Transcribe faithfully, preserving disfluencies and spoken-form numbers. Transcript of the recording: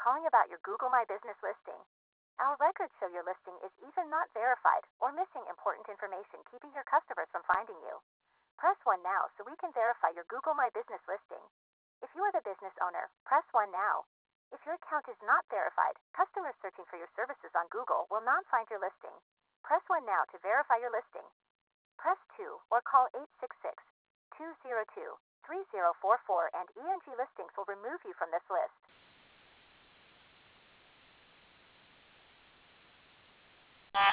Calling about your Google My Business listing. Our records show your listing is either not verified or missing important information, keeping your customers from finding you. Press one now so we can verify your Google My Business listing. If you are the business owner, press one now. If your account is not verified, customers searching for your services on Google will not find your listing. Press one now to verify your listing. Press two or call eight six six, two zero two, three zero four four and E N G Listings will remove you from this list.